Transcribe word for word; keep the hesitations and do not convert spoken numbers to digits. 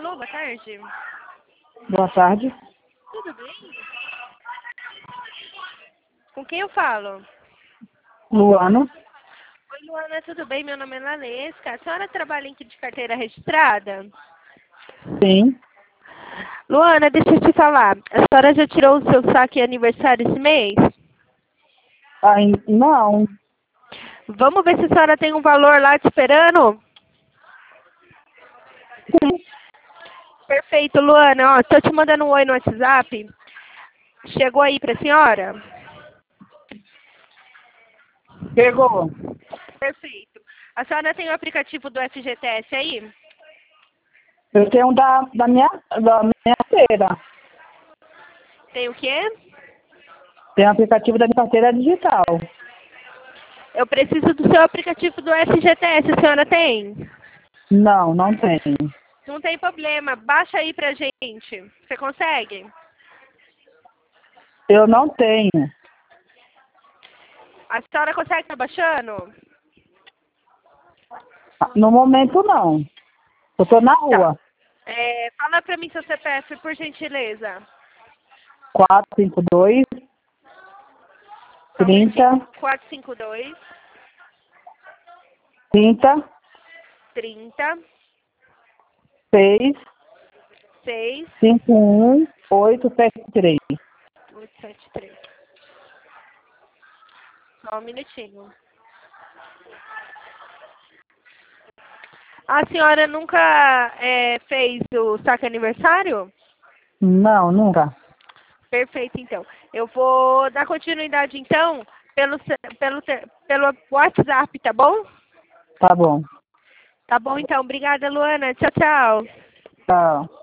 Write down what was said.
Alô, boa tarde. Boa tarde. Tudo bem? Com quem eu falo? Luana. Oi, Luana, tudo bem? Meu nome é Lalesca. A senhora trabalha em que de carteira registrada? Sim. Luana, deixa eu te falar. A senhora já tirou o seu saque aniversário esse mês? Ai, não. Vamos ver se a senhora tem um valor lá te esperando? Sim. Perfeito, Luana. Ó, tô te mandando um oi no WhatsApp. Chegou aí pra senhora? Pegou. Perfeito. A senhora tem o aplicativo do F G T S aí? Eu tenho um da, da minha da minha carteira. Tem o quê? Tem um aplicativo da minha carteira digital. Eu preciso do seu aplicativo do F G T S. A senhora tem? Não, não tenho. Não tem problema. Baixa aí pra gente. Você consegue? Eu não tenho. A senhora consegue estar baixando? No momento, não. Eu tô na Tá. rua. É, fala pra mim seu C P F, por gentileza. quatro cinco dois, Só um minutinho. trinta, quatro cinco dois, trinta, trinta, seis, seis, cinco um, oito sete três. oito sete três. Só um minutinho. A senhora nunca é, fez o saque aniversário? Não, nunca. Perfeito, então. Eu vou dar continuidade, então, pelo, ce- pelo, te- pelo WhatsApp, tá bom? Tá bom. Tá bom, então. Obrigada, Luana. Tchau, tchau. Tchau.